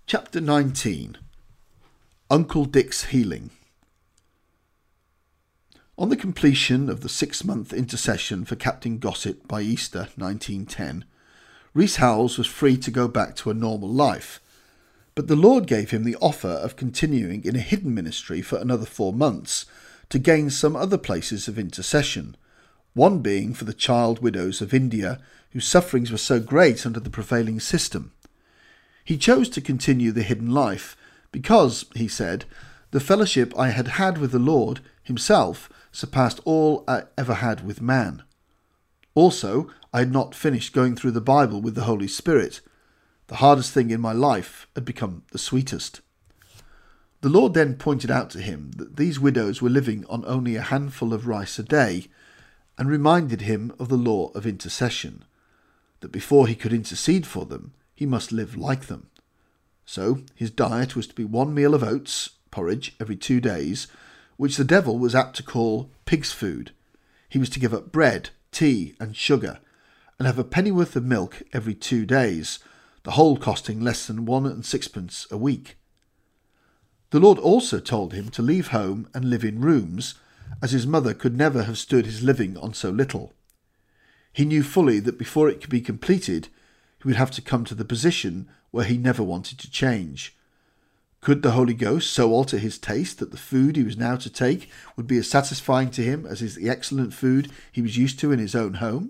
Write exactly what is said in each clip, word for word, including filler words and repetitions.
Chapter nineteen. Uncle Dick's Healing. On the completion of the six-month intercession for Captain Gossett by Easter nineteen ten, Rees Howells was free to go back to a normal life, but the Lord gave him the offer of continuing in a hidden ministry for another four months to gain some other places of intercession, one being for the child widows of India whose sufferings were so great under the prevailing system. He chose to continue the hidden life because, he said, the fellowship I had had with the Lord himself surpassed all I ever had with man. Also, I had not finished going through the Bible with the Holy Spirit. The hardest thing in my life had become the sweetest. The Lord then pointed out to him that these widows were living on only a handful of rice a day, and reminded him of the law of intercession, that before he could intercede for them, he must live like them. So his diet was to be one meal of oats, porridge, every two days, which the devil was apt to call pig's food. He was to give up bread, tea, and sugar, and have a pennyworth of milk every two days, the whole costing less than one and sixpence a week. The Lord also told him to leave home and live in rooms, as his mother could never have stood his living on so little. He knew fully that before it could be completed, he would have to come to the position where he never wanted to change. Could the Holy Ghost so alter his taste that the food he was now to take would be as satisfying to him as is the excellent food he was used to in his own home?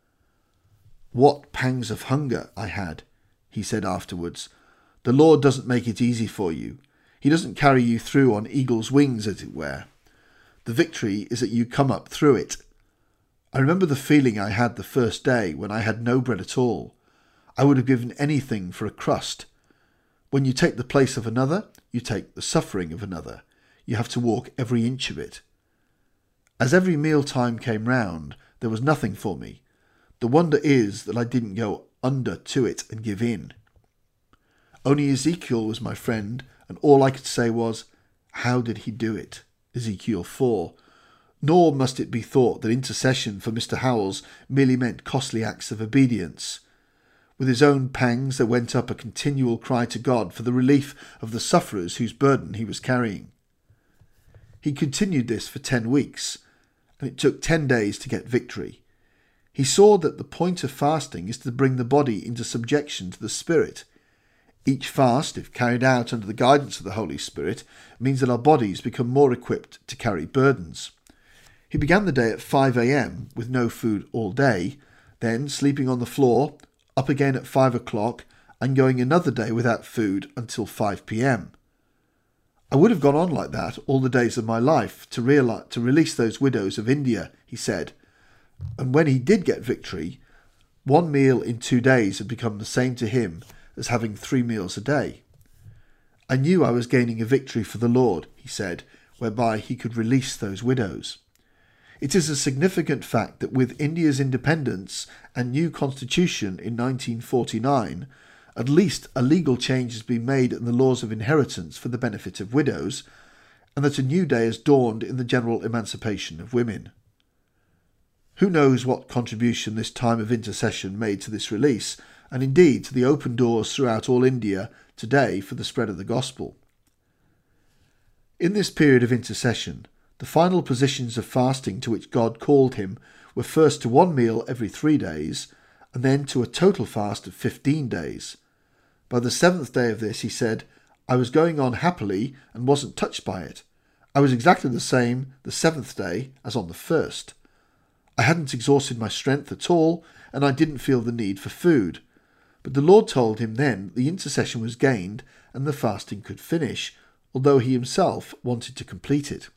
"What pangs of hunger I had," he said afterwards. "The Lord doesn't make it easy for you. He doesn't carry you through on eagle's wings, as it were. The victory is that you come up through it. I remember the feeling I had the first day when I had no bread at all. I would have given anything for a crust. When you take the place of another, you take the suffering of another. You have to walk every inch of it. As every meal time came round, there was nothing for me. The wonder is that I didn't go under to it and give in. Only Ezekiel was my friend, and all I could say was, 'How did he do it?' Ezekiel four. Nor must it be thought that intercession for Mister Howells merely meant costly acts of obedience. With his own pangs there went up a continual cry to God for the relief of the sufferers whose burden he was carrying. He continued this for ten weeks, and it took ten days to get victory. He saw that the point of fasting is to bring the body into subjection to the Spirit. Each fast, if carried out under the guidance of the Holy Spirit, means that our bodies become more equipped to carry burdens. He began the day at five a.m. with no food all day, then sleeping on the floor, up again at five o'clock, and going another day without food until five p.m. I would have gone on like that all the days of my life to, realize, to release those widows of India, he said. And when he did get victory, one meal in two days had become the same to him as having three meals a day. I knew I was gaining a victory for the Lord, he said, whereby he could release those widows. It is a significant fact that with India's independence and new constitution in nineteen forty-nine, at least a legal change has been made in the laws of inheritance for the benefit of widows, and that a new day has dawned in the general emancipation of women. Who knows what contribution this time of intercession made to this release, and indeed to the open doors throughout all India today for the spread of the gospel. In this period of intercession, the final positions of fasting to which God called him were first to one meal every three days, and then to a total fast of fifteen days. By the seventh day of this, he said, I was going on happily and wasn't touched by it. I was exactly the same the seventh day as on the first. I hadn't exhausted my strength at all, and I didn't feel the need for food. But the Lord told him then the intercession was gained and the fasting could finish, although he himself wanted to complete it.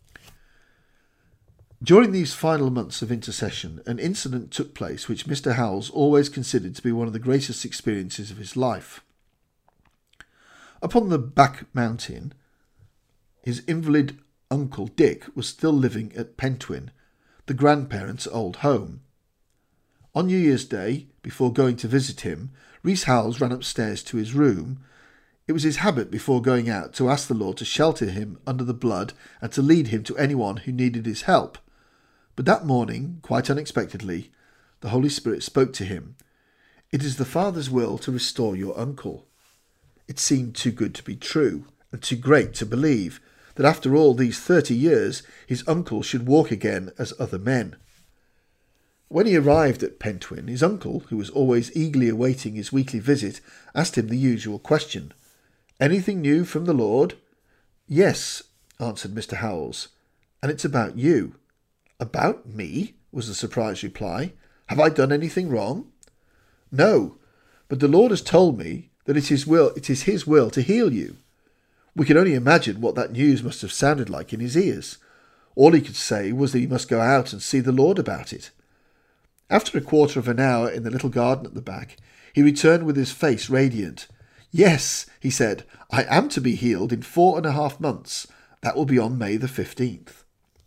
During these final months of intercession, an incident took place which Mister Howells always considered to be one of the greatest experiences of his life. Upon the back mountain, his invalid uncle Dick was still living at Pentwyn, the grandparents' old home. On New Year's Day, before going to visit him, Rees Howells ran upstairs to his room. It was his habit before going out to ask the Lord to shelter him under the blood and to lead him to anyone who needed his help. But that morning, quite unexpectedly, the Holy Spirit spoke to him. It is the Father's will to restore your uncle. It seemed too good to be true, and too great to believe, that after all these thirty years his uncle should walk again as other men. When he arrived at Pentwyn, his uncle, who was always eagerly awaiting his weekly visit, asked him the usual question. "Anything new from the Lord?" "Yes," answered Mister Howells, "and it's about you." "About me?" was the surprised reply. "Have I done anything wrong?" "No, but the Lord has told me that it is will it is his will to heal you." We can only imagine what that news must have sounded like in his ears. All he could say was that he must go out and see the Lord about it. After a quarter of an hour in the little garden at the back, he returned with his face radiant. "Yes," he said, "I am to be healed in four and a half months. That will be on May the fifteenth.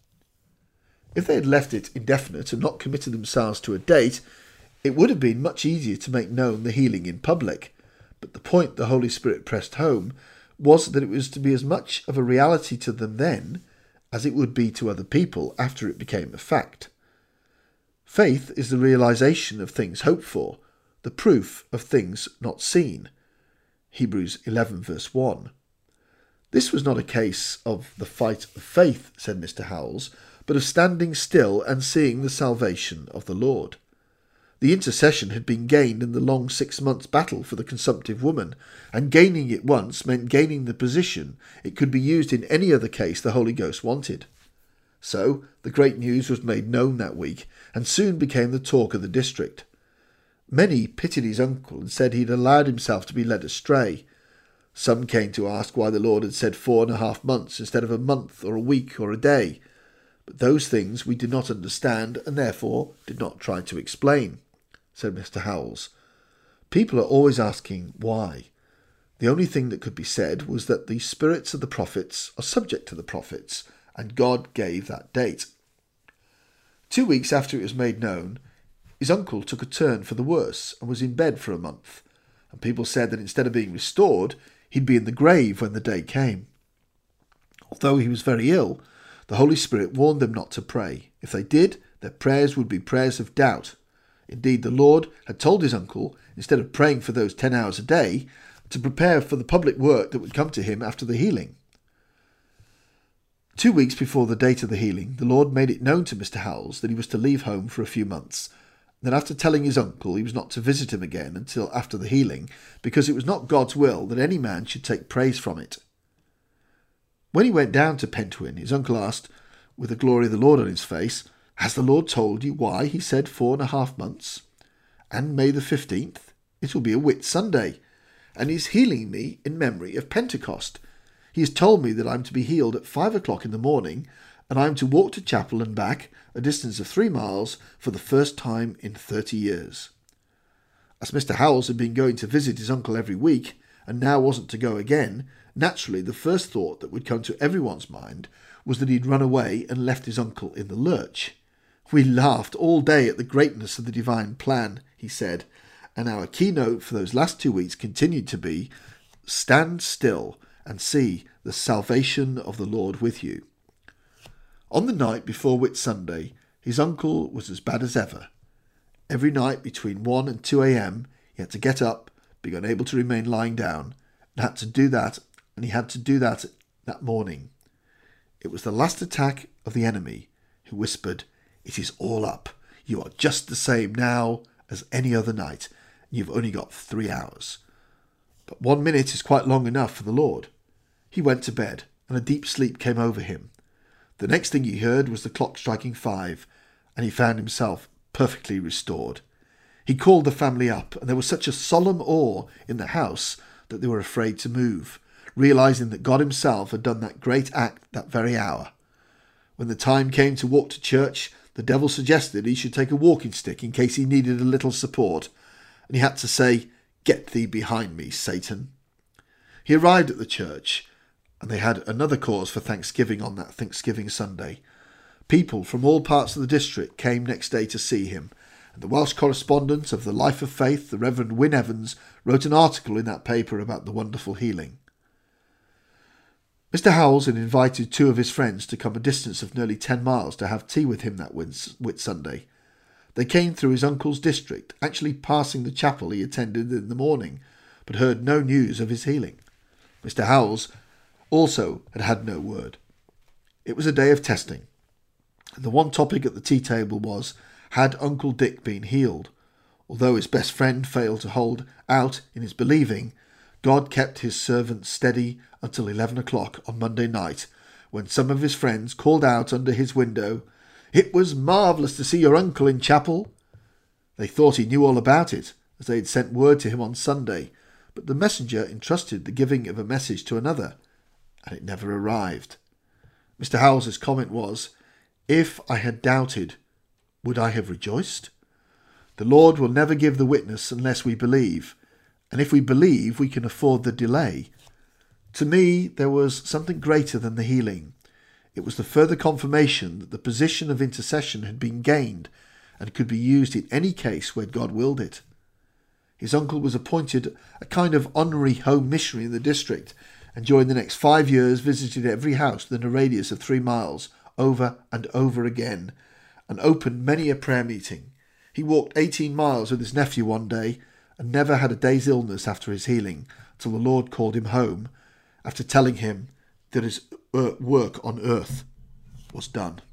If they had left it indefinite and not committed themselves to a date, it would have been much easier to make known the healing in public. But the point the Holy Spirit pressed home was that it was to be as much of a reality to them then as it would be to other people after it became a fact. Faith is the realization of things hoped for, the proof of things not seen. Hebrews eleven verse one. This was not a case of the fight of faith, said Mister Howells, but of standing still and seeing the salvation of the Lord. The intercession had been gained in the long six months' battle for the consumptive woman, and gaining it once meant gaining the position it could be used in any other case the Holy Ghost wanted. So the great news was made known that week, and soon became the talk of the district. Many pitied his uncle and said he had allowed himself to be led astray. Some came to ask why the Lord had said four and a half months instead of a month or a week or a day. But those things we did not understand and therefore did not try to explain, said Mister Howells. People are always asking why. The only thing that could be said was that the spirits of the prophets are subject to the prophets, and God gave that date. Two weeks after it was made known, his uncle took a turn for the worse and was in bed for a month, and people said that instead of being restored, he'd be in the grave when the day came. Although he was very ill, the Holy Spirit warned them not to pray. If they did, their prayers would be prayers of doubt. Indeed, the Lord had told his uncle, instead of praying for those ten hours a day, to prepare for the public work that would come to him after the healing. Two weeks before the date of the healing, the Lord made it known to Mister Howells that he was to leave home for a few months. Then after telling his uncle he was not to visit him again until after the healing, because it was not God's will that any man should take praise from it. When he went down to Pentwyn, his uncle asked, with the glory of the Lord on his face, "Has the Lord told you why he said four and a half months? And May the fifteenth? It will be a Whit Sunday, and he is healing me in memory of Pentecost. He has told me that I am to be healed at five o'clock in the morning, and I am to walk to chapel and back, a distance of three miles, for the first time in thirty years. As Mister Howells had been going to visit his uncle every week, and now wasn't to go again, naturally the first thought that would come to everyone's mind was that he'd run away and left his uncle in the lurch. We laughed all day at the greatness of the divine plan, he said, and our keynote for those last two weeks continued to be, "Stand still and see the salvation of the Lord with you." On the night before Whit Sunday, his uncle was as bad as ever. Every night between one and two a.m. he had to get up, being unable to remain lying down, and had to do that, and he had to do that that morning. It was the last attack of the enemy, who whispered, "It is all up. You are just the same now as any other night, and you've only got three hours." But one minute is quite long enough for the Lord. He went to bed, and a deep sleep came over him. The next thing he heard was the clock striking five, and he found himself perfectly restored. He called the family up, and there was such a solemn awe in the house that they were afraid to move, realizing that God himself had done that great act that very hour. When the time came to walk to church, the devil suggested he should take a walking stick in case he needed a little support, and he had to say, "Get thee behind me, Satan." He arrived at the church, and they had another cause for thanksgiving on that Thanksgiving Sunday. People from all parts of the district came next day to see him, and the Welsh correspondent of the Life of Faith, the Reverend Wyn Evans, wrote an article in that paper about the wonderful healing. Mister Howells had invited two of his friends to come a distance of nearly ten miles to have tea with him that Whit Sunday. They came through his uncle's district, actually passing the chapel he attended in the morning, but heard no news of his healing. Mister Howells also had had no word. It was a day of testing. The one topic at the tea table was, had Uncle Dick been healed? Although his best friend failed to hold out in his believing, God kept his servant steady until eleven o'clock on Monday night, when some of his friends called out under his window, "It was marvellous to see your uncle in chapel." They thought he knew all about it, as they had sent word to him on Sunday, but the messenger entrusted the giving of a message to another, and it never arrived. Mister Howells's comment was, "If I had doubted, would I have rejoiced?" The Lord will never give the witness unless we believe, and if we believe, we can afford the delay. To me, there was something greater than the healing. It was the further confirmation that the position of intercession had been gained and could be used in any case where God willed it. His uncle was appointed a kind of honorary home missionary in the district, and during the next five years visited every house within a radius of three miles, over and over again, and opened many a prayer meeting. He walked eighteen miles with his nephew one day, and never had a day's illness after his healing, till the Lord called him home, after telling him that his work on earth was done.